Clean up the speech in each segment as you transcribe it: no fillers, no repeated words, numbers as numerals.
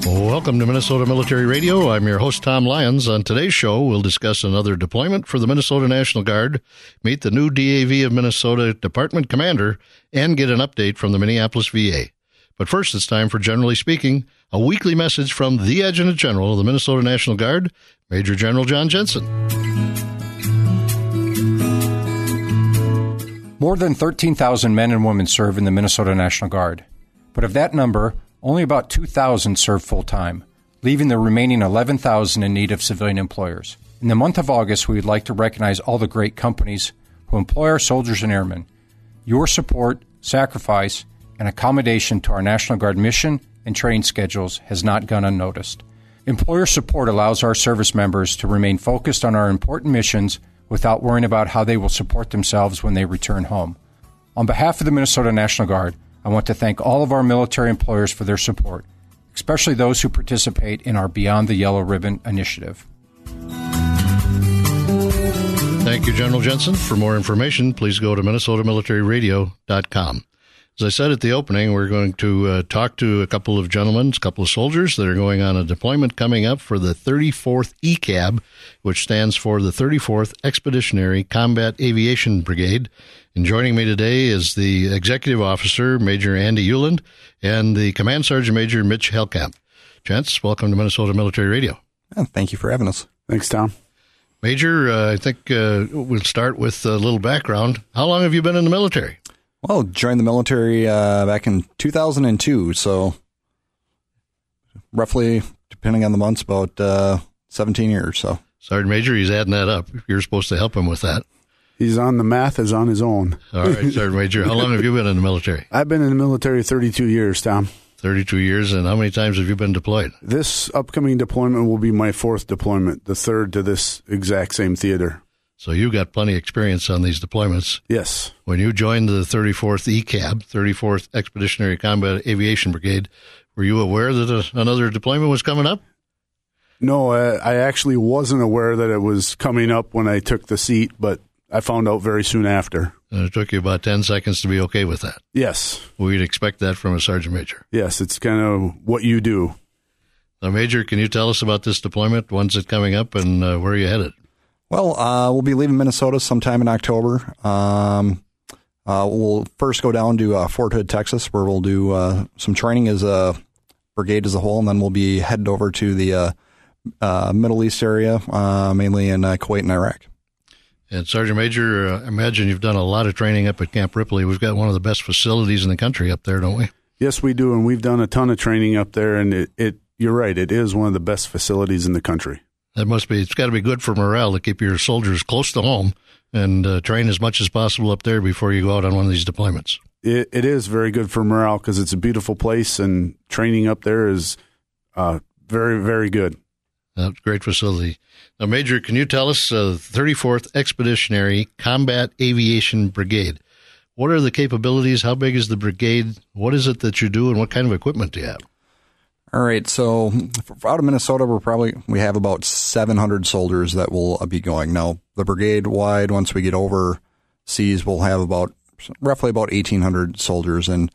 Welcome to Minnesota Military Radio. I'm your host, Tom Lyons. On today's show, we'll discuss another deployment for the Minnesota National Guard, meet the new DAV of Minnesota Department Commander, and get an update from the Minneapolis VA. But first, it's time for Generally Speaking, a weekly message from the Adjutant General of the Minnesota National Guard, Major General John Jensen. More than 13,000 men and women serve in the Minnesota National Guard. But of that number, only about 2,000 serve full-time, leaving the remaining 11,000 in need of civilian employers. In the month of August, we would like to recognize all the great companies who employ our soldiers and airmen. Your support, sacrifice, and accommodation to our National Guard mission and training schedules has not gone unnoticed. Employer support allows our service members to remain focused on our important missions without worrying about how they will support themselves when they return home. On behalf of the Minnesota National Guard, I want to thank all of our military employers for their support, especially those who participate in our Beyond the Yellow Ribbon initiative. Thank you, General Jensen. For more information, please go to minnesotamilitaryradio.com. As I said at the opening, we're going to talk to a couple of gentlemen, a couple of soldiers that are going on a deployment coming up for the 34th ECAB, which stands for the 34th Expeditionary Combat Aviation Brigade. And joining me today is the Executive Officer, Major Andy Euland, and the Command Sergeant Major Mitch Hellkamp. Gents, welcome to Minnesota Military Radio. Thank you for having us. Thanks, Tom. Major, I think we'll start with a little background. How long have you been in the military? Well, joined the military back in 2002, so roughly, depending on the months, about 17 years. So, Sergeant Major, he's adding that up. You're supposed to help him with that. He's on the math is on his own. All right, Sergeant Major, how long have you been in the military? I've been in the military 32 years, Tom. 32 years, and how many times have you been deployed? This upcoming deployment will be my fourth deployment, the third to this exact same theater. So you've got plenty of experience on these deployments. Yes. When you joined the 34th ECAB, 34th Expeditionary Combat Aviation Brigade, were you aware that another deployment was coming up? No, I actually wasn't aware that it was coming up when I took the seat, but I found out very soon after. And it took you about 10 seconds to be okay with that. Yes. We'd expect that from a Sergeant Major. Yes, it's kind of what you do. Now, Major, can you tell us about this deployment? When's it coming up, and where are you headed? Well, we'll be leaving Minnesota sometime in October. We'll first go down to Fort Hood, Texas, where we'll do some training as a brigade as a whole, and then we'll be headed over to the Middle East area, mainly in Kuwait and Iraq. And Sergeant Major, I imagine you've done a lot of training up at Camp Ripley. We've got one of the best facilities in the country up there, don't we? Yes, we do, and we've done a ton of training up there, and you're right, it is one of the best facilities in the country. It's got to be good for morale to keep your soldiers close to home and train as much as possible up there before you go out on one of these deployments. It is very good for morale because it's a beautiful place, and training up there is very, very good. Great facility. Now, Major, can you tell us 34th Expeditionary Combat Aviation Brigade? What are the capabilities? How big is the brigade? What is it that you do, and what kind of equipment do you have? All right, so out of Minnesota, we have about 700 soldiers that will be going. Now, the brigade-wide, once we get overseas, we'll have roughly about 1,800 soldiers, and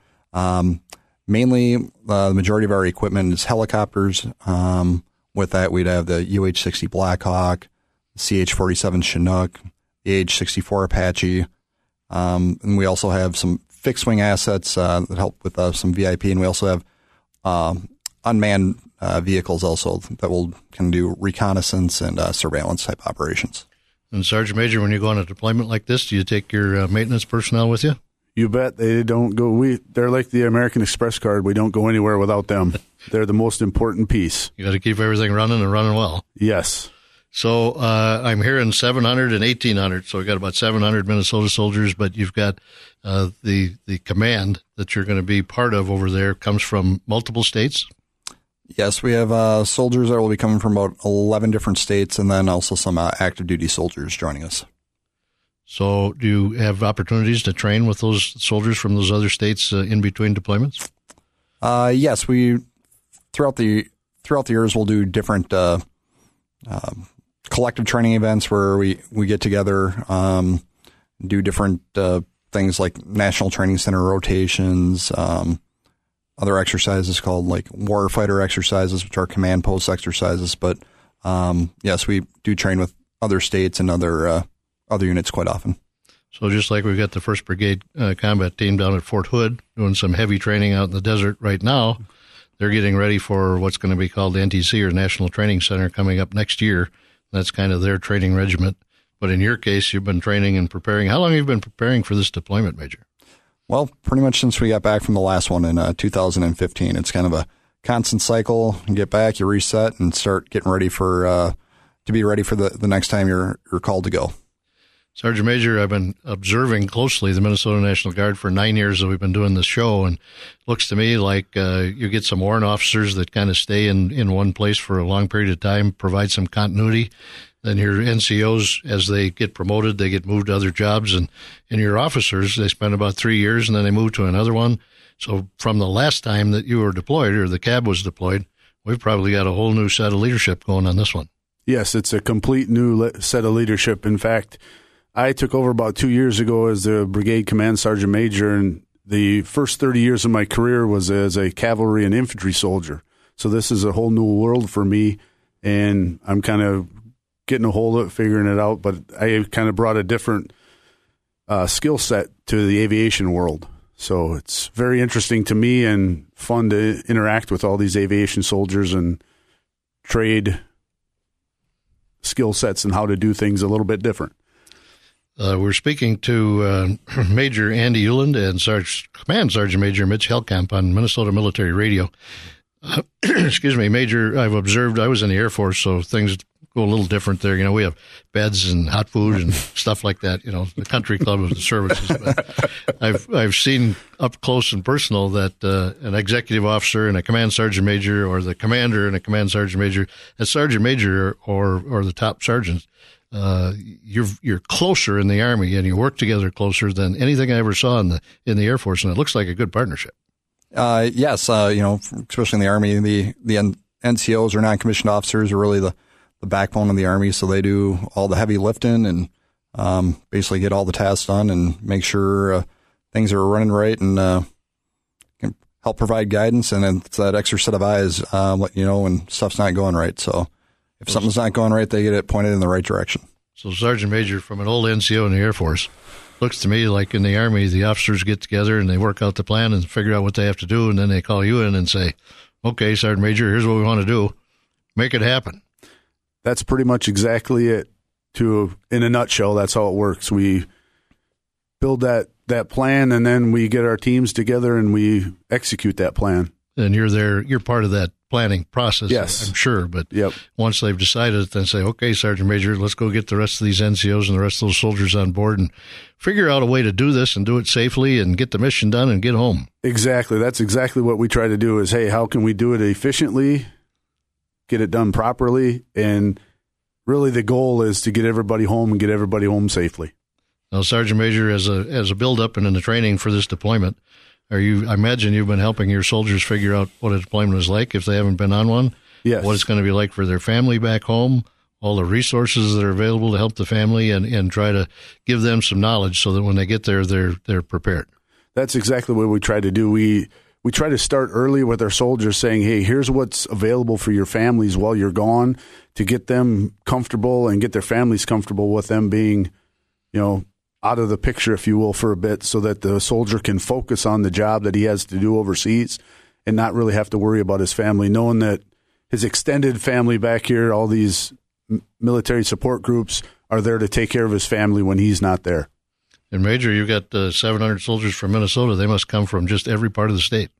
mainly the majority of our equipment is helicopters. With that, we'd have the UH-60 Blackhawk, the CH-47 Chinook, the AH-64 Apache, and we also have some fixed-wing assets that help with some VIP, and we also have unmanned vehicles also that can do reconnaissance and surveillance type operations. And Sergeant Major, when you go on a deployment like this, do you take your maintenance personnel with you? You bet. They don't go. They're like the American Express card. We don't go anywhere without them. They're the most important piece. You got to keep everything running and running well. Yes. So I'm hearing 700 and 1,800. So we've got about 700 Minnesota soldiers, but you've got the command that you're going to be part of over there comes from multiple states. Yes, we have soldiers that will be coming from about 11 different states, and then also some active duty soldiers joining us. So do you have opportunities to train with those soldiers from those other states in between deployments? Yes, we throughout the years we'll do different collective training events where we get together, do different things like National Training Center rotations, other exercises called like warfighter exercises, which are command post exercises. But yes, we do train with other states and other units quite often. So just like we've got the 1st Brigade combat team down at Fort Hood doing some heavy training out in the desert right now, they're getting ready for what's going to be called the NTC, or National Training Center, coming up next year. That's kind of their training regiment. But in your case, you've been training and preparing. How long have you been preparing for this deployment, Major? Well, pretty much since we got back from the last one in 2015. It's kind of a constant cycle. You get back, you reset, and start getting ready for to be ready for the next time you're called to go. Sergeant Major, I've been observing closely the Minnesota National Guard for 9 years that we've been doing this show, and it looks to me like you get some warrant officers that kind of stay in one place for a long period of time, provide some continuity. Then your NCOs, as they get promoted, they get moved to other jobs, and your officers, they spend about 3 years, and then they move to another one. So from the last time that you were deployed, or the cab was deployed, we've probably got a whole new set of leadership going on this one. Yes, it's a complete new set of leadership. In fact, I took over about 2 years ago as the Brigade Command Sergeant Major, and the first 30 years of my career was as a cavalry and infantry soldier. So this is a whole new world for me, and I'm kind of getting a hold of it, figuring it out, but I kind of brought a different skill set to the aviation world. So it's very interesting to me and fun to interact with all these aviation soldiers and trade skill sets and how to do things a little bit different. We're speaking to Major Andy Uhland and Command Sergeant Major Mitch Hellkamp on Minnesota Military Radio. Excuse me, Major, I've observed, I was in the Air Force, so things go a little different there. You know, we have beds and hot food and stuff like that, you know, the country club of the services. But I've seen up close and personal that an executive officer and a command sergeant major, or the commander and a command sergeant major, a sergeant major or the top sergeant, you're closer in the Army, and you work together closer than anything I ever saw in the Air Force, and it looks like a good partnership. Yes, you know, especially in the Army, the NCOs, or non-commissioned officers, are really the backbone of the Army, so they do all the heavy lifting and basically get all the tasks done and make sure things are running right, and can help provide guidance, and it's that extra set of eyes let you know when stuff's not going right. So if something's not going right, they get it pointed in the right direction. So Sergeant Major, from an old NCO in the Air Force, looks to me like in the Army, the officers get together and they work out the plan and figure out what they have to do, and then they call you in and say, okay, Sergeant Major, here's what we want to do. Make it happen. That's pretty much exactly it. In a nutshell, that's how it works. We build that plan, and then we get our teams together and we execute that plan. And you're part of that planning process, yes, I'm sure. But yep. Once they've decided, then say, okay, Sergeant Major, let's go get the rest of these NCOs and the rest of those soldiers on board and figure out a way to do this and do it safely and get the mission done and get home. Exactly. That's exactly what we try to do is, hey, how can we do it efficiently, get it done properly, and really the goal is to get everybody home and get everybody home safely. Now, Sergeant Major, as a build-up and in the training for this deployment, I imagine you've been helping your soldiers figure out what a deployment is like if they haven't been on one. Yes. What it's going to be like for their family back home, all the resources that are available to help the family, and try to give them some knowledge so that when they get there, they're prepared. That's exactly what we try to do. We try to start early with our soldiers, saying, hey, here's what's available for your families while you're gone, to get them comfortable and get their families comfortable with them being, you know, out of the picture, if you will, for a bit, so that the soldier can focus on the job that he has to do overseas and not really have to worry about his family, knowing that his extended family back here, all these military support groups, are there to take care of his family when he's not there. And Major, you've got 700 soldiers from Minnesota. They must come from just every part of the state.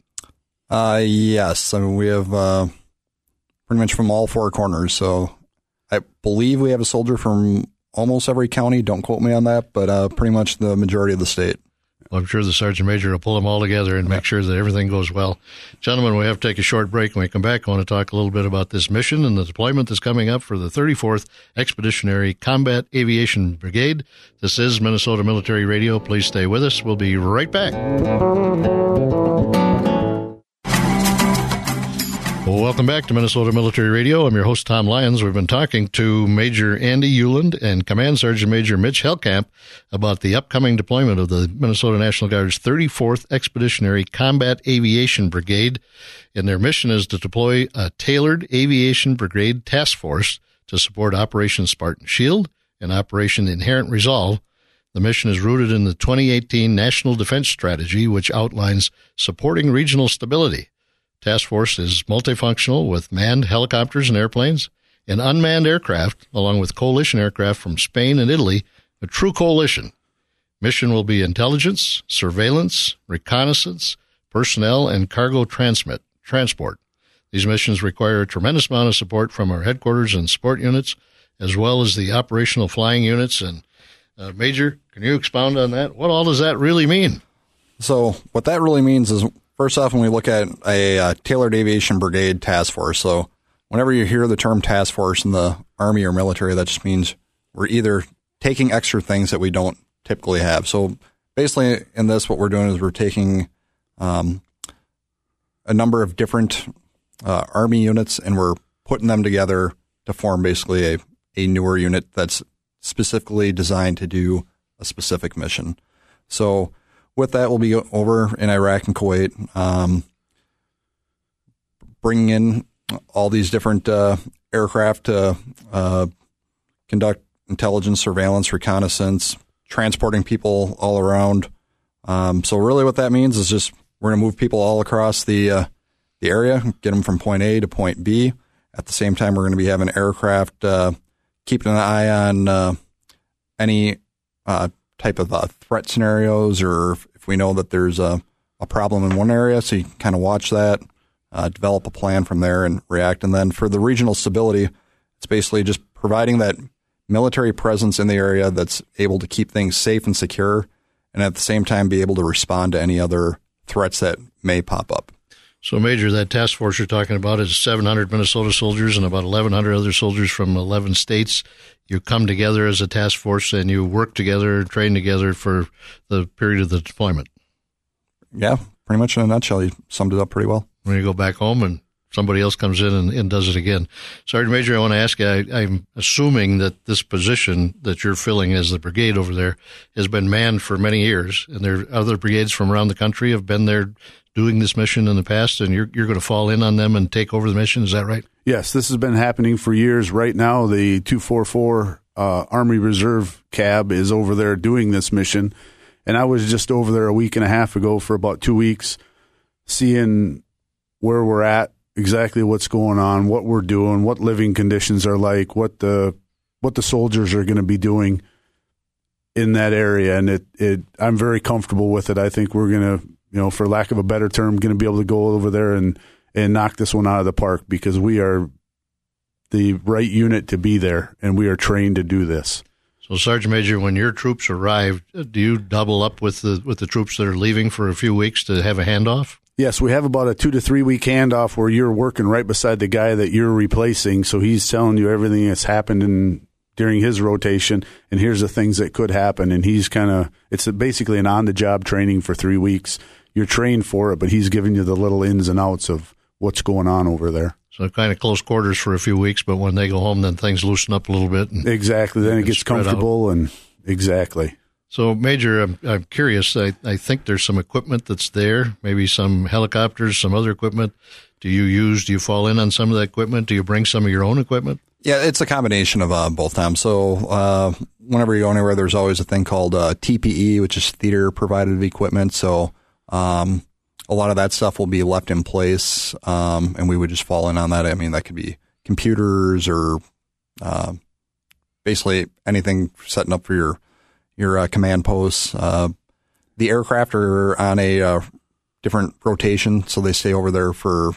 Yes. I mean, we have pretty much from all four corners. So I believe we have a soldier from almost every county. Don't quote me on that, but pretty much the majority of the state. Well, I'm sure the Sergeant Major will pull them all together and make sure that everything goes well. Gentlemen, we have to take a short break. When we come back, I want to talk a little bit about this mission and the deployment that's coming up for the 34th Expeditionary Combat Aviation Brigade. This is Minnesota Military Radio. Please stay with us. We'll be right back. Well, welcome back to Minnesota Military Radio. I'm your host, Tom Lyons. We've been talking to Major Andy Euland and Command Sergeant Major Mitch Hellkamp about the upcoming deployment of the Minnesota National Guard's 34th Expeditionary Combat Aviation Brigade. And their mission is to deploy a tailored aviation brigade task force to support Operation Spartan Shield and Operation Inherent Resolve. The mission is rooted in the 2018 National Defense Strategy, which outlines supporting regional stability. Task Force is multifunctional with manned helicopters and airplanes and unmanned aircraft, along with coalition aircraft from Spain and Italy, a true coalition. Mission will be intelligence, surveillance, reconnaissance, personnel, and cargo transport. These missions require a tremendous amount of support from our headquarters and support units, as well as the operational flying units. And Major, can you expound on that? What all does that really mean? So what that really means is, first off, when we look at a tailored aviation brigade task force, so whenever you hear the term task force in the Army or military, that just means we're either taking extra things that we don't typically have. So basically in this, what we're doing is we're taking a number of different Army units and we're putting them together to form basically a newer unit that's specifically designed to do a specific mission. So with that, we'll be over in Iraq and Kuwait, bringing in all these different aircraft to conduct intelligence, surveillance, reconnaissance, transporting people all around. So really what that means is just we're going to move people all across the area, get them from point A to point B. At the same time, we're going to be having aircraft keeping an eye on any type of threat scenarios, or if we know that there's a problem in one area, so you can kind of watch that, develop a plan from there and react. And then for the regional stability, it's basically just providing that military presence in the area that's able to keep things safe and secure, and at the same time be able to respond to any other threats that may pop up. So, Major, that task force you're talking about is 700 Minnesota soldiers and about 1,100 other soldiers from 11 states. You come together as a task force and you work together, train together for the period of the deployment. Yeah, pretty much in a nutshell. You summed it up pretty well. When you go back home and somebody else comes in and does it again. Sergeant Major, I want to ask you, I'm assuming that this position that you're filling as the brigade over there has been manned for many years, and there are other brigades from around the country have been there doing this mission in the past, and you're going to fall in on them and take over the mission. Is that right? Yes, this has been happening for years. Right now, the 244 Army Reserve cab is over there doing this mission, and I was just over there a week and a half ago for about 2 weeks, seeing where we're at, exactly what's going on, what we're doing, what living conditions are like, what the soldiers are going to be doing in that area, and I'm very comfortable with it. I think we're going to, for lack of a better term, going to be able to go over there and knock this one out of the park, because we are the right unit to be there, and we are trained to do this. So, Sergeant Major, when your troops arrive, do you double up with the troops that are leaving for a few weeks to have a handoff? Yes, we have about a 2 to 3 week handoff where you're working right beside the guy that you're replacing, so he's telling you everything that's happened during his rotation, and here's the things that could happen, and he's it's basically an on-the-job training for 3 weeks. You're trained for it, but he's giving you the little ins and outs of what's going on over there. So kind of close quarters for a few weeks, but when they go home, then things loosen up a little bit. Exactly. Then it gets comfortable, and exactly. So, Major, I'm curious. I think there's some equipment that's there, maybe some helicopters, some other equipment. Do you fall in on some of that equipment? Do you bring some of your own equipment? Yeah, it's a combination of both, Tom. So whenever you go anywhere, there's always a thing called TPE, which is theater-provided equipment. So a lot of that stuff will be left in place, and we would just fall in on that. I mean, that could be computers or basically anything setting up for your command posts. The aircraft are on a different rotation, so they stay over there for,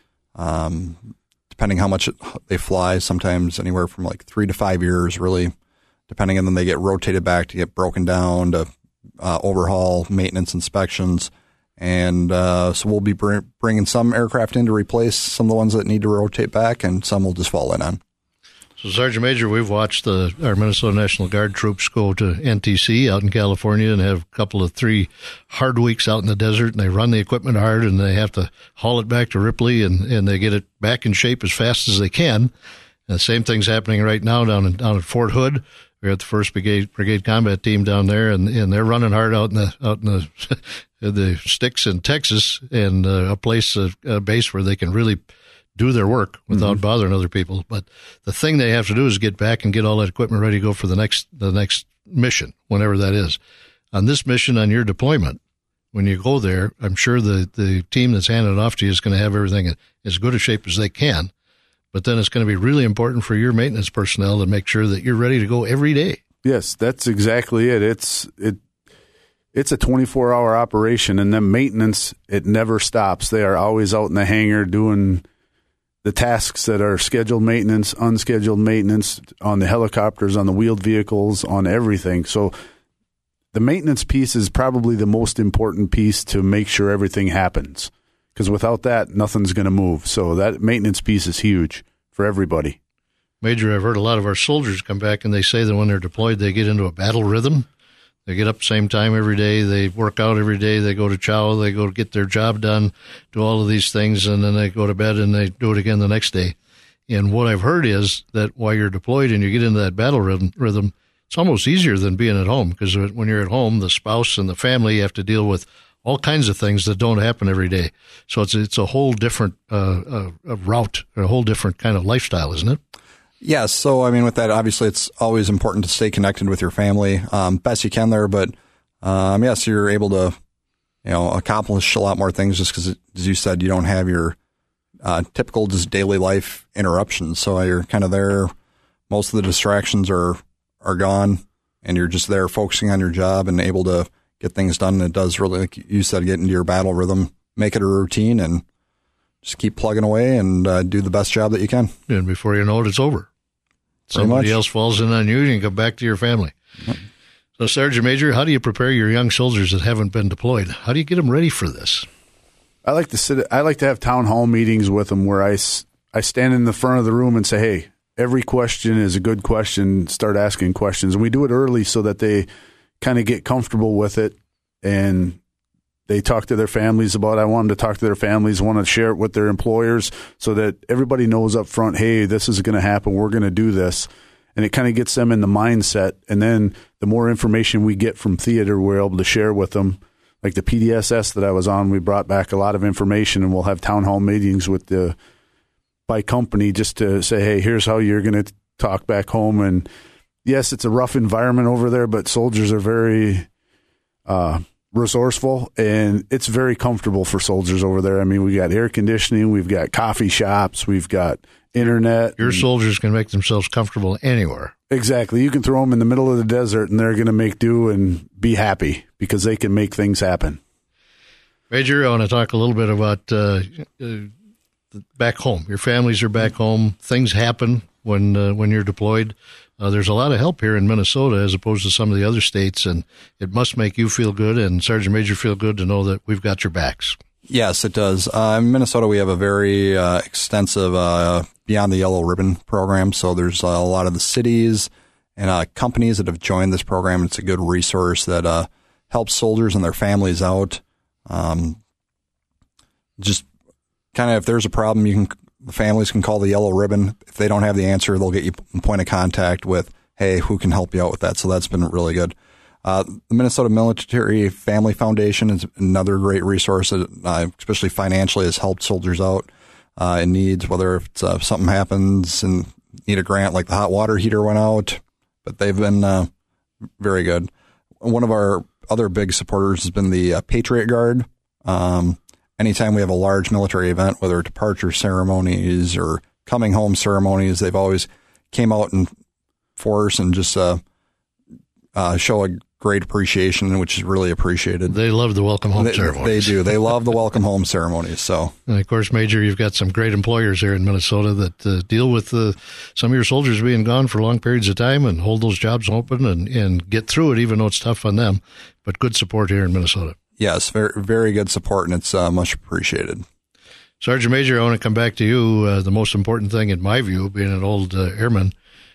depending how much they fly, sometimes anywhere from like 3 to 5 years, really, depending, and then they get rotated back to get broken down to overhaul, maintenance, inspections. And so we'll be bringing some aircraft in to replace some of the ones that need to rotate back, and some will just fall in on. So, Sergeant Major, we've watched our Minnesota National Guard troops go to NTC out in California and have a couple of 3 hard weeks out in the desert, and they run the equipment hard, and they have to haul it back to Ripley, and they get it back in shape as fast as they can. And the same thing's happening right now down at Fort Hood. We're at the 1st Brigade Combat Team down there, and they're running hard out in the the sticks in Texas, and a base where they can really do their work without bothering other people. But the thing they have to do is get back and get all that equipment ready to go for the next mission, whenever that is. On this mission, on your deployment, when you go there, I'm sure the team that's handed it off to you is going to have everything in as good a shape as they can. But then it's going to be really important for your maintenance personnel to make sure that you're ready to go every day. Yes, that's exactly it. It's a 24-hour operation, and then maintenance, it never stops. They are always out in the hangar doing the tasks that are scheduled maintenance, unscheduled maintenance on the helicopters, on the wheeled vehicles, on everything. So the maintenance piece is probably the most important piece to make sure everything happens, because without that, nothing's going to move. So that maintenance piece is huge for everybody. Major, I've heard a lot of our soldiers come back and they say that when they're deployed, they get into a battle rhythm. They get up the same time every day. They work out every day. They go to chow. They go get their job done, do all of these things, and then they go to bed and they do it again the next day. And what I've heard is that while you're deployed and you get into that battle rhythm, it's almost easier than being at home, because when you're at home, the spouse and the family have to deal with all kinds of things that don't happen every day. So it's a whole different route, a whole different kind of lifestyle, isn't it? Yes. So, I mean, with that, obviously, it's always important to stay connected with your family best you can there. But, yes, you're able to, accomplish a lot more things just because, as you said, you don't have your typical just daily life interruptions. So you're kind of there. Most of the distractions are gone, and you're just there focusing on your job and able to get things done. And it does really, like you said, get into your battle rhythm, make it a routine, and just keep plugging away and do the best job that you can. And before you know it, it's over. Somebody else falls in on you and you go back to your family. Yep. So, Sergeant Major, how do you prepare your young soldiers that haven't been deployed? How do you get them ready for this? I like to have town hall meetings with them where I stand in the front of the room and say, hey, every question is a good question. Start asking questions. And we do it early so that they kind of get comfortable with it, and they talk to their families about it. I want them to talk to their families, want to share it with their employers so that everybody knows up front, hey, this is going to happen. We're going to do this. And it kind of gets them in the mindset. And then the more information we get from theater, we're able to share with them. Like the PDSS that I was on, we brought back a lot of information, and we'll have town hall meetings with by company just to say, hey, here's how you're going to talk back home. And yes, it's a rough environment over there, but soldiers are very resourceful, and it's very comfortable for soldiers over there. I mean, we got air conditioning, we've got coffee shops, we've got internet. Your soldiers can make themselves comfortable anywhere. Exactly. You can throw them in the middle of the desert, and they're going to make do and be happy because they can make things happen. Major, I want to talk a little bit about back home. Your families are back home. Things happen when you're deployed. There's a lot of help here in Minnesota as opposed to some of the other states, and it must make you feel good and Sergeant Major feel good to know that we've got your backs. Yes, it does. In Minnesota, we have a very extensive Beyond the Yellow Ribbon program, so there's a lot of the cities and companies that have joined this program. It's a good resource that helps soldiers and their families out. Just kind of, if there's a problem, the families can call the Yellow Ribbon. If they don't have the answer, they'll get you a point of contact with, hey, who can help you out with that? So that's been really good. The Minnesota Military Family Foundation is another great resource that, especially financially, has helped soldiers out in needs, whether if something happens and need a grant, like the hot water heater went out. But they've been very good. One of our other big supporters has been the Patriot Guard. Anytime we have a large military event, whether departure ceremonies or coming home ceremonies, they've always came out in force and just show a great appreciation, which is really appreciated. They love the welcome home ceremonies. They do. They love the welcome home ceremonies. So, and of course, Major, you've got some great employers here in Minnesota that deal with some of your soldiers being gone for long periods of time and hold those jobs open and get through it, even though it's tough on them. But good support here in Minnesota. Yes, very, very good support, and it's much appreciated. Sergeant Major, I want to come back to you. The most important thing, in my view, being an old airman,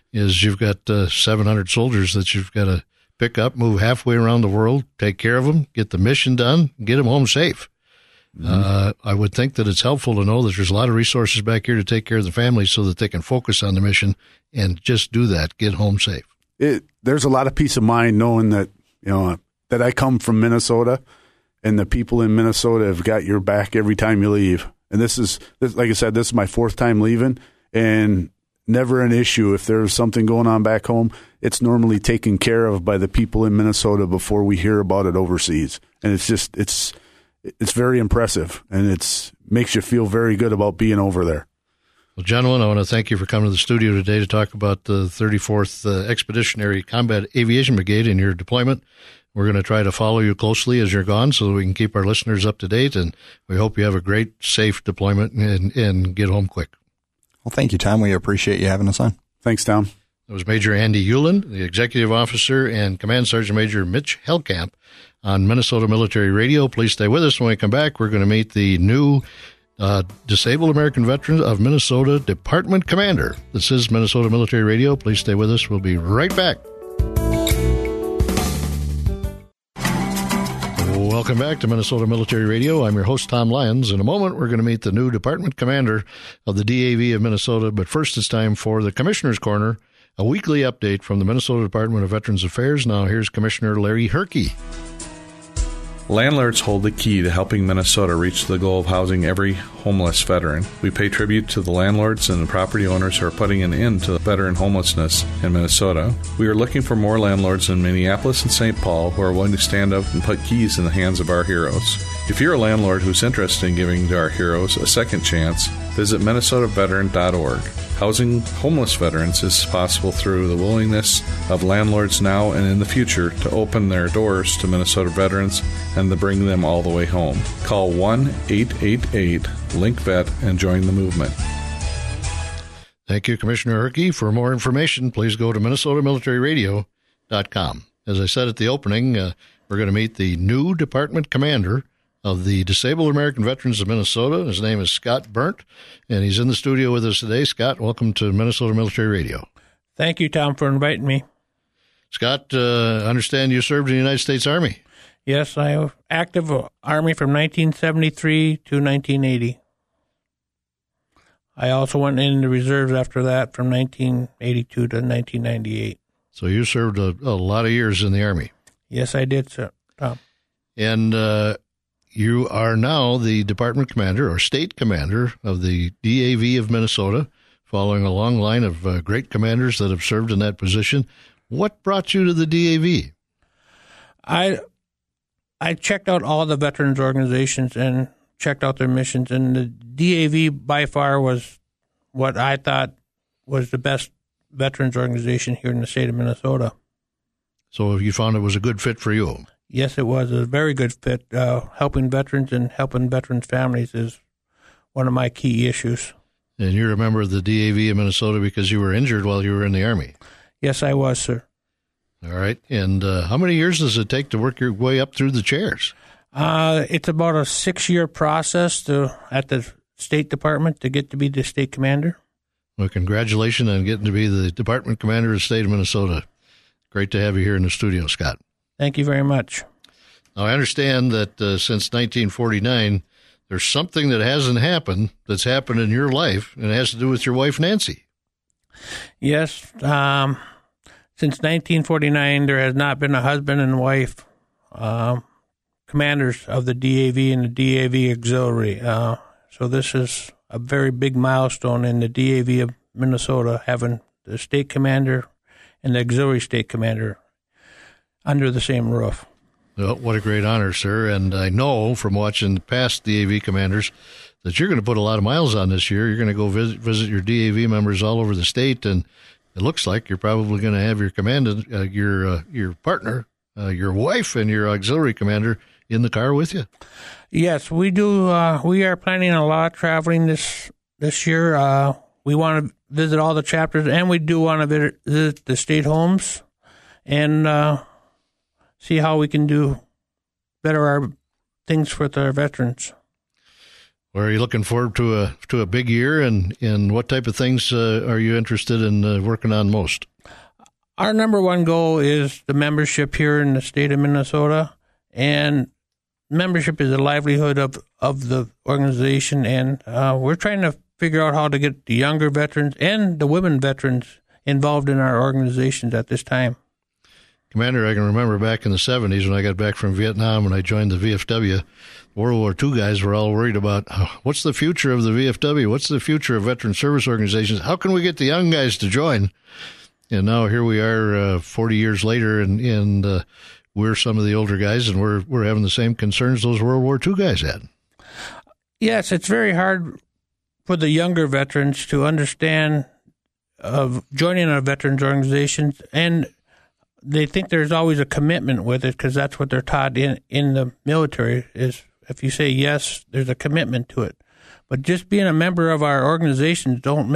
is you've got 700 soldiers that you've got to pick up, move halfway around the world, take care of them, get the mission done, get them home safe. I would think that it's helpful to know that there's a lot of resources back here to take care of the families so that they can focus on the mission and just do that, get home safe. There's a lot of peace of mind knowing that, that I come from Minnesota and the people in Minnesota have got your back every time you leave. And this is, like I said, this is my 4th time leaving, and never an issue. If there's something going on back home, it's normally taken care of by the people in Minnesota before we hear about it overseas. And it's very impressive, and it makes you feel very good about being over there. Well, gentlemen, I want to thank you for coming to the studio today to talk about the 34th Expeditionary Combat Aviation Brigade and your deployment. We're going to try to follow you closely as you're gone so that we can keep our listeners up to date, and we hope you have a great, safe deployment and get home quick. Well, thank you, Tom. We appreciate you having us on. Thanks, Tom. That was Major Andy Hewlin, the Executive Officer, and Command Sergeant Major Mitch Hellkamp on Minnesota Military Radio. Please stay with us. When we come back, we're going to meet the new Disabled American Veteran of Minnesota Department Commander. This is Minnesota Military Radio. Please stay with us. We'll be right back. Welcome back to Minnesota Military Radio. I'm your host, Tom Lyons. In a moment, we're going to meet the new Department Commander of the DAV of Minnesota. But first, it's time for the Commissioner's Corner, a weekly update from the Minnesota Department of Veterans Affairs. Now, here's Commissioner Larry Herkey. Landlords hold the key to helping Minnesota reach the goal of housing every homeless veteran. We pay tribute to the landlords and the property owners who are putting an end to veteran homelessness in Minnesota. We are looking for more landlords in Minneapolis and St. Paul who are willing to stand up and put keys in the hands of our heroes. If you're a landlord who's interested in giving to our heroes a second chance, visit minnesotaveteran.org. Housing homeless veterans is possible through the willingness of landlords now and in the future to open their doors to Minnesota veterans and to bring them all the way home. Call 1-888-LINK-VET and join the movement. Thank you, Commissioner Herkey. For more information, please go to minnesotamilitaryradio.com. As I said at the opening, we're going to meet the new Department Commander of the Disabled American Veterans of Minnesota. His name is Scott Burnt, and he's in the studio with us today. Scott, welcome to Minnesota Military Radio. Thank you, Tom, for inviting me. Scott, I understand you served in the United States Army. Yes, I was active Army from 1973 to 1980. I also went in the reserves after that from 1982 to 1998. So you served a lot of years in the Army. Yes, I did, sir, Tom. And you are now the Department Commander or State Commander of the DAV of Minnesota, following a long line of great commanders that have served in that position. What brought you to the DAV? I checked out all the veterans organizations and checked out their missions, and the DAV by far was what I thought was the best veterans organization here in the state of Minnesota. So you found it was a good fit for you? Yes, it was a very good fit. Helping veterans and helping veterans' families is one of my key issues. And you're a member of the DAV of Minnesota because you were injured while you were in the Army? Yes, I was, sir. All right. And how many years does it take to work your way up through the chairs? It's about a 6-year process at the State Department to get to be the state commander. Well, congratulations on getting to be the Department Commander of the state of Minnesota. Great to have you here in the studio, Scott. Thank you very much. Now, I understand that since 1949, there's something that hasn't happened that's happened in your life, and it has to do with your wife, Nancy. Yes. Since 1949, there has not been a husband and wife commanders of the DAV and the DAV Auxiliary. So this is a very big milestone in the DAV of Minnesota, having the state commander and the auxiliary state commander under the same roof. Well, what a great honor, sir. And I know from watching past DAV commanders that you're going to put a lot of miles on this year. You're going to go visit your DAV members all over the state, and it looks like you're probably going to have your your partner, your wife, and your auxiliary commander in the car with you. Yes, we do. We are planning a lot of traveling this year. We want to visit all the chapters, and we do want to visit the state homes and see how we can do better our things with our veterans. Well, are you looking forward to a big year, and what type of things are you interested in working on most? Our number one goal is the membership here in the state of Minnesota, and membership is the livelihood of the organization, and we're trying to figure out how to get the younger veterans and the women veterans involved in our organizations at this time. Commander, I can remember back in the 70s when I got back from Vietnam and I joined the VFW, World War II guys were all worried about what's the future of the VFW? What's the future of veteran service organizations? How can we get the young guys to join? And now here we are 40 years later, and we're some of the older guys, and we're having the same concerns those World War II guys had. Yes, it's very hard for the younger veterans to understand of joining a veterans organization, and they think there's always a commitment with it because that's what they're taught in the military is if you say yes, there's a commitment to it. But just being a member of our organizations don't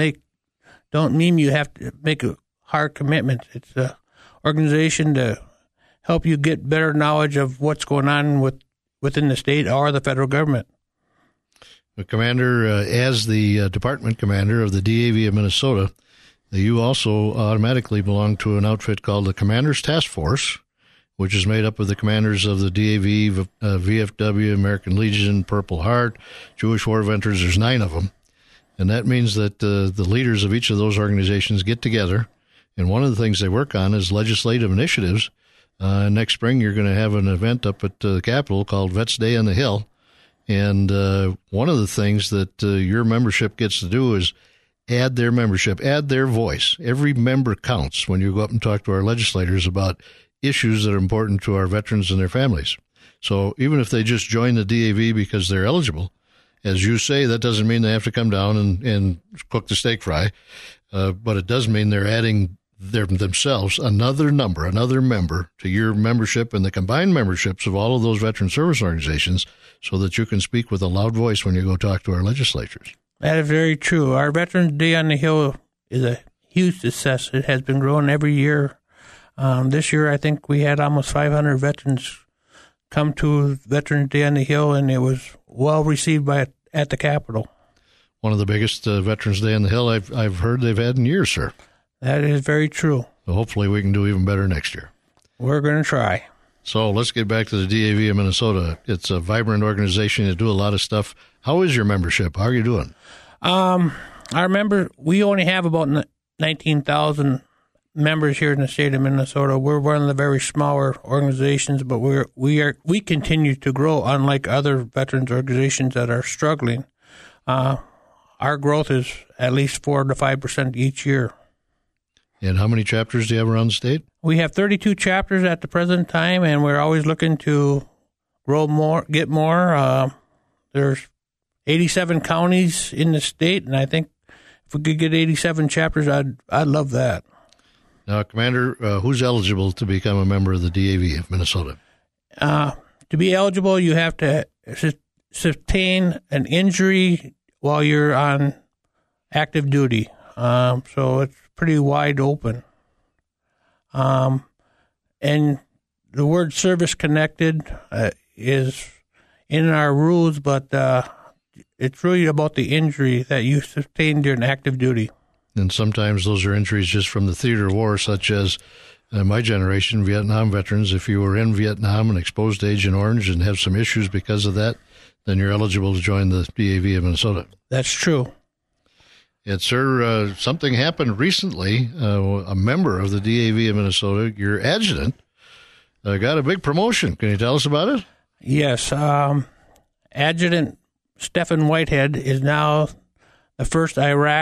mean you have to make a hard commitment. It's an organization to help you get better knowledge of what's going on within the state or the federal government. Commander, as the department commander of the DAV of Minnesota, you also automatically belong to an outfit called the Commanders Task Force, which is made up of the commanders of the DAV, VFW, American Legion, Purple Heart, Jewish War Veterans. There's 9 of them. And that means that the leaders of each of those organizations get together, and one of the things they work on is legislative initiatives. Next spring, you're going to have an event up at the Capitol called Vets Day on the Hill. And one of the things that your membership gets to do is add their membership, add their voice. Every member counts when you go up and talk to our legislators about issues that are important to our veterans and their families. So even if they just join the DAV because they're eligible, as you say, that doesn't mean they have to come down and cook the steak fry, but it does mean they're adding themselves another member to your membership and the combined memberships of all of those veteran service organizations so that you can speak with a loud voice when you go talk to our legislatures. That is very true. Our Veterans Day on the Hill is a huge success. It has been growing every year. This year, I think we had almost 500 veterans come to Veterans Day on the Hill, and it was well received at the Capitol. One of the biggest Veterans Day on the Hill I've heard they've had in years, sir. That is very true. So hopefully we can do even better next year. We're going to try. So let's get back to the DAV of Minnesota. It's a vibrant organization. You do a lot of stuff. How is your membership? How are you doing? We only have about 19,000 members here in the state of Minnesota. We're one of the very smaller organizations, but we continue to grow, unlike other veterans organizations that are struggling. Our growth is at least 4 to 5% each year. And how many chapters do you have around the state? We have 32 chapters at the present time, and we're always looking to grow more, get more. There's 87 counties in the state, and I think if we could get 87 chapters, I'd love that. Now, Commander, who's eligible to become a member of the DAV of Minnesota? To be eligible, you have to sustain an injury while you're on active duty. So it's pretty wide open. And the word service connected is in our rules, but it's really about the injury that you sustained during active duty. And sometimes those are injuries just from the theater of war, such as my generation, Vietnam veterans. If you were in Vietnam and exposed to Agent Orange and have some issues because of that, then you're eligible to join the DAV of Minnesota. That's true. Yes, sir. Something happened recently. A member of the DAV of Minnesota, your adjutant, got a big promotion. Can you tell us about it? Yes. Adjutant Stephen Whitehead is now the first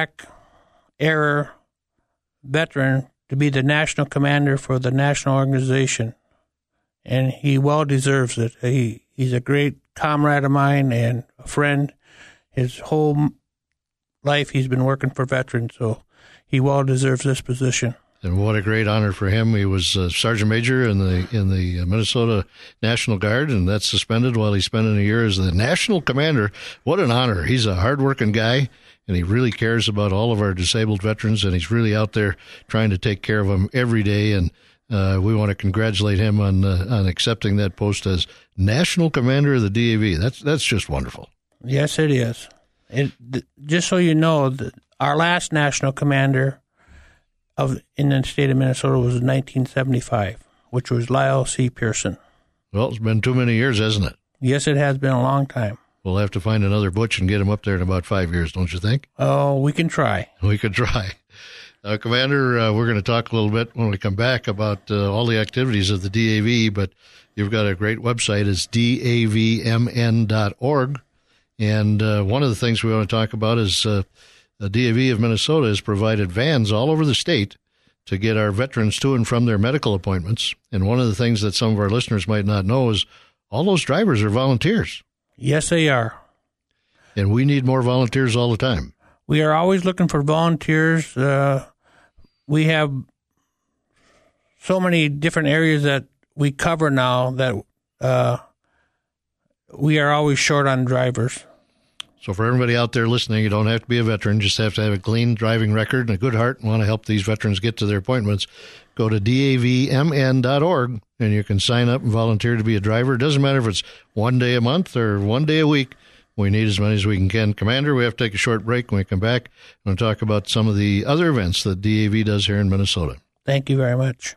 Iraq-era veteran to be the national commander for the national organization, and he well deserves it. He's a great comrade of mine and a friend. His whole life he's been working for veterans, so he well deserves this position. And what a great honor for him. He was Sergeant Major in the Minnesota National Guard, and that's suspended while he's spending a year as the national commander. What an honor. He's a hardworking guy, and he really cares about all of our disabled veterans, and he's really out there trying to take care of them every day. And we want to congratulate him on accepting that post as national commander of the DAV. That's just wonderful. Yes, it is. Just so you know, our last national commander in the state of Minnesota was in 1975, which was Lyle C. Pearson. Well, it's been too many years, hasn't it? Yes, it has been a long time. We'll have to find another Butch and get him up there in about 5 years, don't you think? Oh, we can try. We could try. Commander, we're going to talk a little bit when we come back about all the activities of the DAV, but you've got a great website. It's davmn.org. And one of the things we want to talk about is the DAV of Minnesota has provided vans all over the state to get our veterans to and from their medical appointments. And one of the things that some of our listeners might not know is all those drivers are volunteers. Yes, they are. And we need more volunteers all the time. We are always looking for volunteers. We have so many different areas that we cover now that we are always short on drivers. So for everybody out there listening, you don't have to be a veteran, just have to have a clean driving record and a good heart and want to help these veterans get to their appointments. Go to davmn.org and you can sign up and volunteer to be a driver. It doesn't matter if it's 1 day a month or 1 day a week. We need as many as we can. Commander, we have to take a short break. When we come back, we're going to talk about some of the other events that DAV does here in Minnesota. Thank you very much.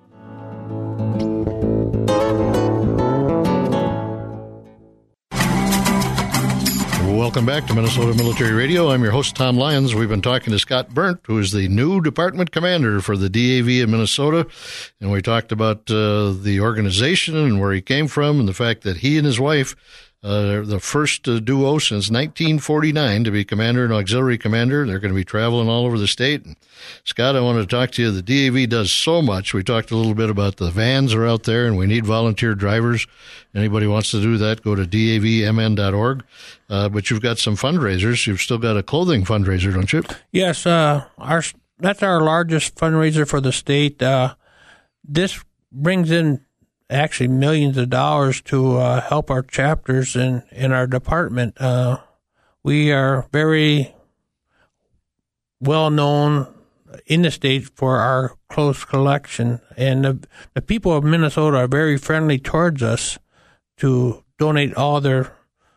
Welcome back to Minnesota Military Radio. I'm your host, Tom Lyons. We've been talking to Scott Berndt, who is the new department commander for the DAV of Minnesota. And we talked about the organization and where he came from and the fact that he and his wife are the first duo since 1949 to be commander and auxiliary commander. They're going to be traveling all over the state. And Scott, I wanted to talk to you. The DAV does so much. We talked a little bit about the vans are out there, and we need volunteer drivers. Anybody wants to do that, go to davmn.org. But you've got some fundraisers. You've still got a clothing fundraiser, don't you? Yes, that's our largest fundraiser for the state. This brings in actually millions of dollars to help our chapters in our department. We are very well known in the state for our clothes collection, and the people of Minnesota are very friendly towards us to donate all their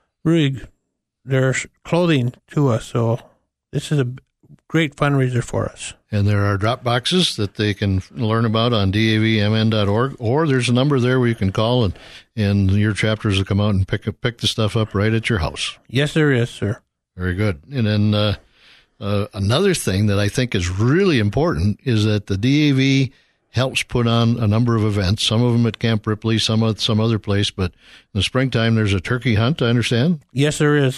clothing to us. So this is a great fundraiser for us. And there are drop boxes that they can learn about on davmn.org, or there's a number there where you can call and your chapters will come out and pick the stuff up right at your house. Yes, there is, sir. Very good. And then another thing that I think is really important is that the DAV helps put on a number of events, some of them at Camp Ripley, some other place, but in the springtime there's a turkey hunt, I understand? Yes, there is.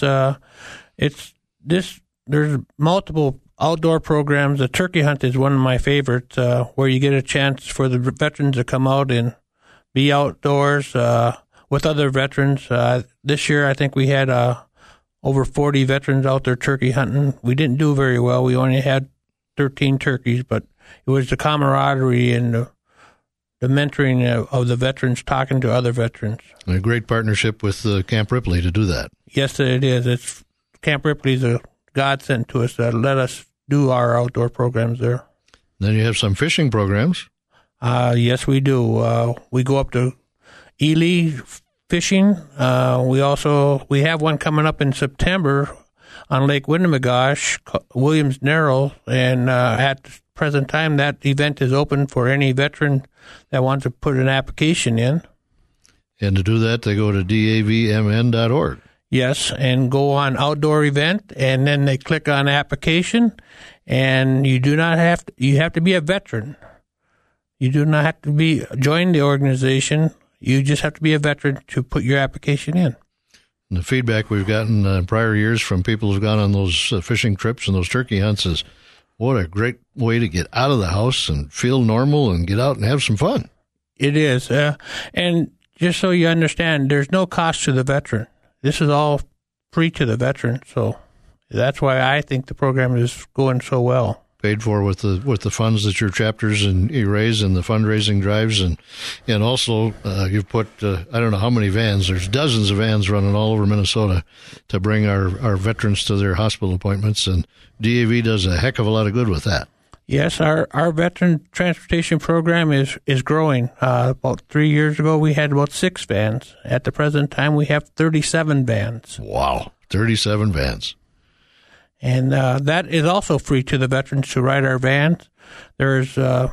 There's multiple outdoor programs. The turkey hunt is one of my favorites, where you get a chance for the veterans to come out and be outdoors with other veterans. This year, I think we had over 40 veterans out there turkey hunting. We didn't do very well. We only had 13 turkeys, but it was the camaraderie and the mentoring of the veterans talking to other veterans. And a great partnership with Camp Ripley to do that. Yes, it is. Camp Ripley's a godsend to us that let us do our outdoor programs there. Then you have some fishing programs. Yes, we do. We go up to Ely fishing. We have one coming up in September on Lake Winnemucgosh, Williams Narrow, and at the present time that event is open for any veteran that wants to put an application in. And to do that, they go to davmn.org. Yes, and go on outdoor event, and then they click on application, and you have to be a veteran. You do not have to join the organization. You just have to be a veteran to put your application in. And the feedback we've gotten in prior years from people who've gone on those fishing trips and those turkey hunts is, what a great way to get out of the house and feel normal and get out and have some fun. It is. And just so you understand, there's no cost to the veteran. This is all free to the veteran, so that's why I think the program is going so well. Paid for with the funds that your chapters and you raise and the fundraising drives, and also you've put I don't know how many vans. There's dozens of vans running all over Minnesota to bring our veterans to their hospital appointments, and DAV does a heck of a lot of good with that. Yes, our veteran transportation program is growing. About 3 years ago, we had about 6 vans. At the present time, we have 37 vans. Wow. 37 vans. And that is also free to the veterans to ride our vans. There's a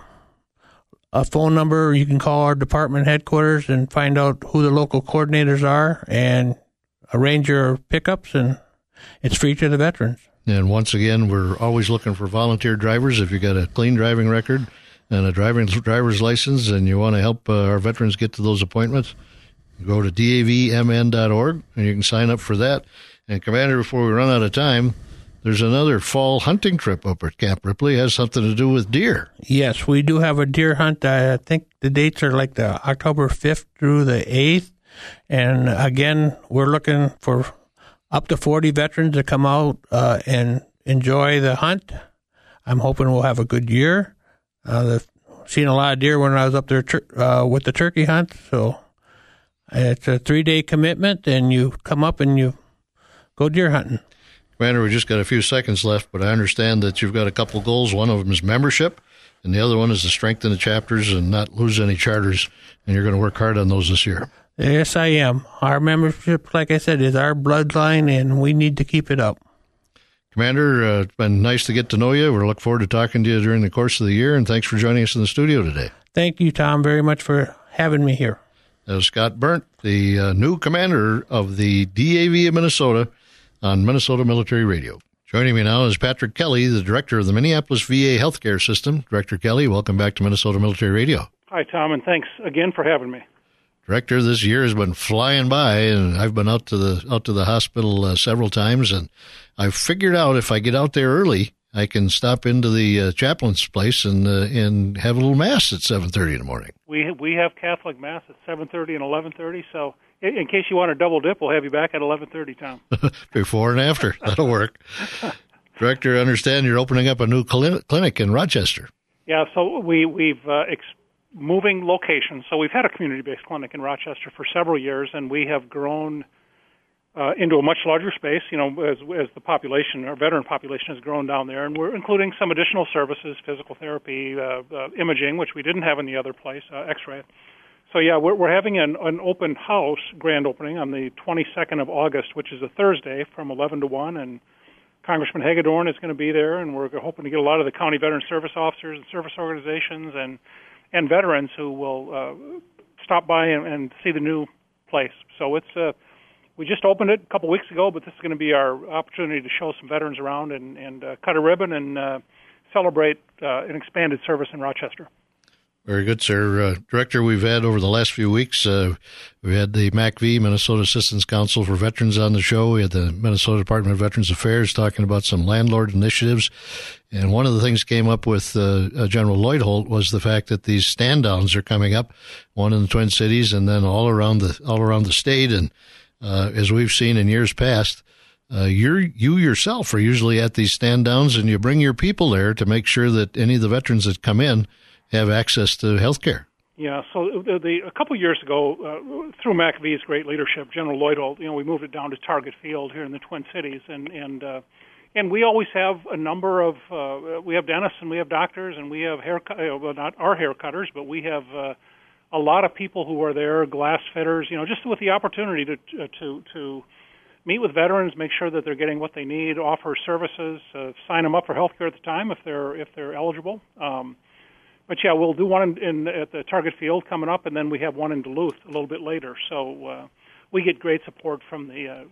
phone number. You can call our department headquarters and find out who the local coordinators are and arrange your pickups, and it's free to the veterans. And once again, we're always looking for volunteer drivers. If you got a clean driving record and a driver's license and you want to help our veterans get to those appointments, go to davmn.org and you can sign up for that. And Commander, before we run out of time, there's another fall hunting trip up at Camp Ripley. It has something to do with deer. Yes, we do have a deer hunt. I think the dates are like the October 5th through the 8th. And again, we're looking for up to 40 veterans to come out and enjoy the hunt. I'm hoping we'll have a good year. I've seen a lot of deer when I was up there with the turkey hunt. So it's a 3-day commitment, and you come up and you go deer hunting. Commander, we just got a few seconds left, but I understand that you've got a couple goals. One of them is membership, and the other one is to strengthen the chapters and not lose any charters, and you're going to work hard on those this year. Yes, I am. Our membership, like I said, is our bloodline, and we need to keep it up. Commander, it's been nice to get to know you. We'll look forward to talking to you during the course of the year, and thanks for joining us in the studio today. Thank you, Tom, very much for having me here. That was Scott Burnt, the new commander of the DAV of Minnesota on Minnesota Military Radio. Joining me now is Patrick Kelly, the director of the Minneapolis VA Healthcare System. Director Kelly, welcome back to Minnesota Military Radio. Hi, Tom, and thanks again for having me. Director, this year has been flying by, and I've been out to the hospital several times, and I've figured out if I get out there early, I can stop into the chaplain's place and have a little mass at 7:30 in the morning. We have Catholic Mass at 7:30 and 11:30, so in case you want to double dip, we'll have you back at 11:30, Tom. Before and after. That'll work. Director, I understand you're opening up a new clinic in Rochester. Yeah, so we've moving locations. So we've had a community-based clinic in Rochester for several years, and we have grown into a much larger space, as the population, our veteran population has grown down there, and we're including some additional services, physical therapy, imaging, which we didn't have in the other place, X-ray. So, yeah, we're having an open house grand opening on the 22nd of August, which is a Thursday, from 11 to 1, and Congressman Hagedorn is going to be there, and we're hoping to get a lot of the county veteran service officers and service organizations and veterans who will stop by and see the new place. So we just opened it a couple weeks ago, but this is going to be our opportunity to show some veterans around and cut a ribbon and celebrate an expanded service in Rochester. Very good, sir. Director, we've had over the last few weeks, we had the MACV, Minnesota Assistance Council for Veterans, on the show. We had the Minnesota Department of Veterans Affairs talking about some landlord initiatives. And one of the things came up with General Lloyd Holt was the fact that these stand downs are coming up, one in the Twin Cities and then all around the state. And as we've seen in years past, you yourself are usually at these stand downs, and you bring your people there to make sure that any of the veterans that come in have access to health care. Yeah, so a couple years ago, through MACV's great leadership, General Lloyd Holt, we moved it down to Target Field here in the Twin Cities, and we always have a number of we have dentists and we have doctors and we have not our hair cutters, but we have a lot of people who are there, glass fitters, just with the opportunity to meet with veterans, make sure that they're getting what they need, offer services, sign them up for health care at the time if they're eligible. But yeah, we'll do one at the Target Field coming up, and then we have one in Duluth a little bit later. So we get great support from the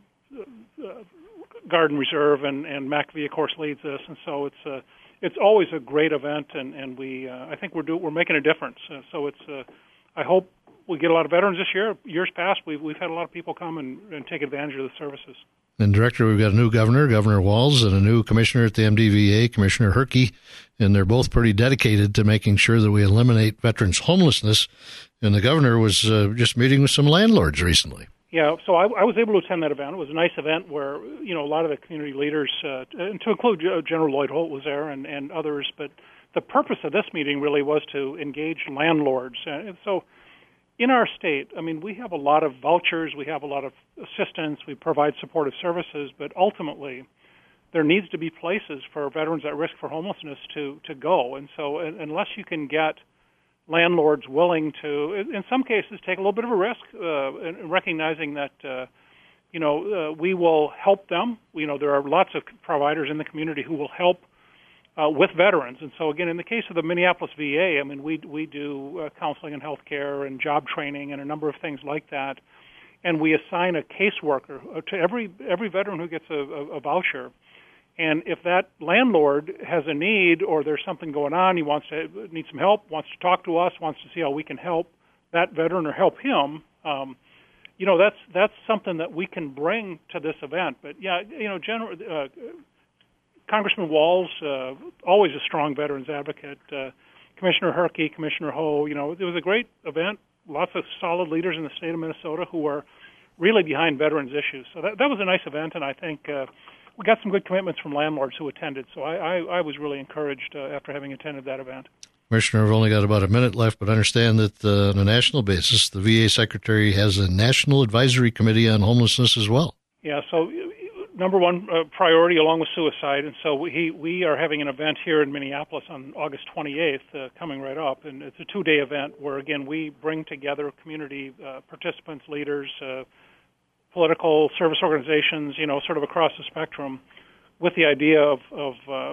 Garden Reserve, and MACV, of course, leads this, and so it's always a great event, and we I think we're making a difference. So it's I hope we get a lot of veterans this year. Years past, we've had a lot of people come and take advantage of the services. And, Director, we've got a new governor, Governor Walz, and a new commissioner at the MDVA, Commissioner Herke, and they're both pretty dedicated to making sure that we eliminate veterans' homelessness. And the governor was just meeting with some landlords recently. Yeah, so I was able to attend that event. It was a nice event where, a lot of the community leaders, and to include General Lloyd Holt was there and others, but the purpose of this meeting really was to engage landlords. And so in our state, we have a lot of vouchers, we have a lot of assistance, we provide supportive services, but ultimately there needs to be places for veterans at risk for homelessness to go. And so unless you can get landlords willing to, in some cases, take a little bit of a risk, in recognizing that we will help them. There are lots of providers in the community who will help with veterans. And so, again, in the case of the Minneapolis VA, we do counseling and health care and job training and a number of things like that. And we assign a caseworker to every veteran who gets a voucher. And if that landlord has a need or there's something going on, he needs some help, wants to talk to us, wants to see how we can help that veteran or help him, that's something that we can bring to this event. But Congressman Walz, always a strong veterans advocate. Commissioner Herkey, Commissioner Ho, it was a great event. Lots of solid leaders in the state of Minnesota who are really behind veterans issues. So that was a nice event, and I think we got some good commitments from landlords who attended. So I was really encouraged after having attended that event. Commissioner, we've only got about a minute left, but understand that on a national basis, the VA Secretary has a National Advisory Committee on Homelessness as well. Yeah, so number one priority along with suicide, and so we are having an event here in Minneapolis on August 28th, coming right up, and it's a 2-day event where, again, we bring together community participants, leaders, political service organizations, sort of across the spectrum, with the idea of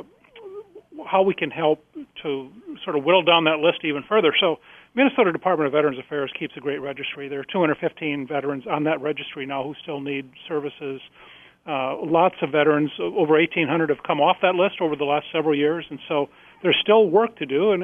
how we can help to sort of whittle down that list even further. So Minnesota Department of Veterans Affairs keeps a great registry. There are 215 veterans on that registry now who still need services. Lots of veterans, over 1,800, have come off that list over the last several years, and so there's still work to do, and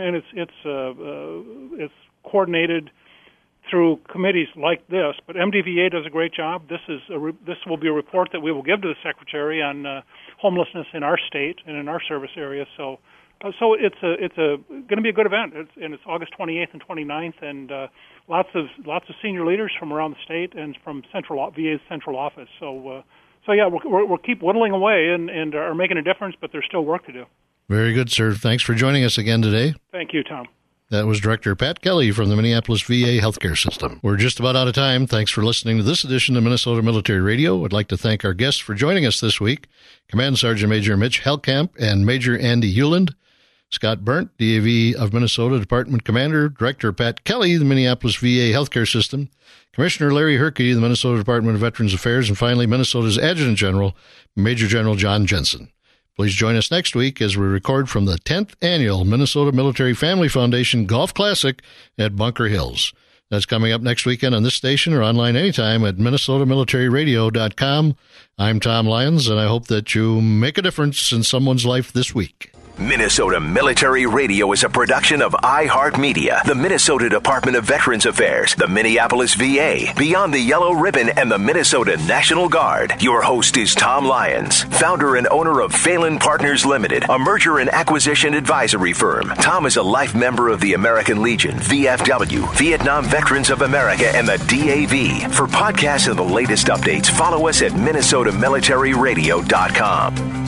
it's coordinated through committees like this. But MDVA does a great job. This will be a report that we will give to the Secretary on homelessness in our state and in our service area. So it's going to be a good event, and it's August 28th and 29th, and lots of senior leaders from around the state and from VA's central office. So we'll keep whittling away and are making a difference, but there's still work to do. Very good, sir. Thanks for joining us again today. Thank you, Tom. That was Director Pat Kelly from the Minneapolis VA Healthcare System. We're just about out of time. Thanks for listening to this edition of Minnesota Military Radio. I'd like to thank our guests for joining us this week, Command Sergeant Major Mitch Hellkamp and Major Andy Hewland, Scott Burnt, DAV of Minnesota Department Commander, Director Pat Kelly, the Minneapolis VA Healthcare System, Commissioner Larry Herkey, the Minnesota Department of Veterans Affairs, and finally Minnesota's Adjutant General, Major General John Jensen. Please join us next week as we record from the 10th Annual Minnesota Military Family Foundation Golf Classic at Bunker Hills. That's coming up next weekend on this station or online anytime at MinnesotaMilitaryRadio.com. I'm Tom Lyons, and I hope that you make a difference in someone's life this week. Minnesota Military Radio is a production of iHeartMedia, the Minnesota Department of Veterans Affairs, the Minneapolis VA, Beyond the Yellow Ribbon, and the Minnesota National Guard. Your host is Tom Lyons, founder and owner of Phelan Partners Limited, a merger and acquisition advisory firm. Tom is a life member of the American Legion, VFW, Vietnam Veterans of America, and the DAV. For podcasts and the latest updates, follow us at MinnesotaMilitaryRadio.com.